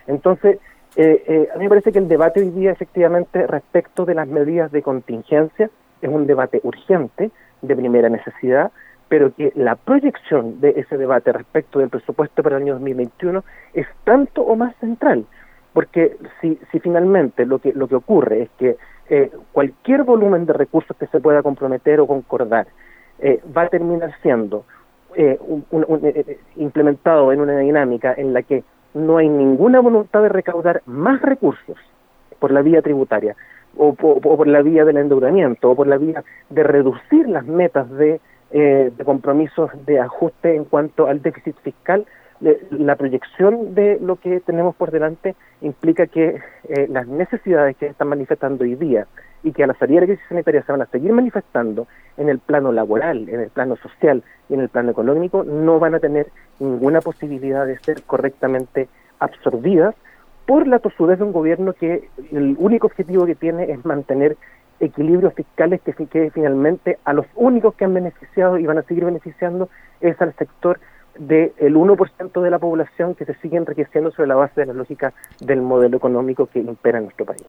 Entonces, a mí me parece que el debate hoy día, efectivamente, respecto de las medidas de contingencia, es un debate urgente, de primera necesidad, pero que la proyección de ese debate respecto del presupuesto para el año 2021 es tanto o más central, porque si finalmente lo que ocurre es que cualquier volumen de recursos que se pueda comprometer o concordar va a terminar siendo implementado en una dinámica en la que no hay ninguna voluntad de recaudar más recursos por la vía tributaria, o por la vía del endeudamiento, o por la vía de reducir las metas de compromisos de ajuste en cuanto al déficit fiscal. La proyección de lo que tenemos por delante implica que las necesidades que se están manifestando hoy día y que a la salida de la crisis sanitaria se van a seguir manifestando en el plano laboral, en el plano social y en el plano económico, no van a tener ninguna posibilidad de ser correctamente absorbidas por la tosudez de un gobierno que el único objetivo que tiene es mantener equilibrios fiscales que finalmente a los únicos que han beneficiado y van a seguir beneficiando es al sector del 1% de la población que se sigue enriqueciendo sobre la base de la lógica del modelo económico que impera en nuestro país.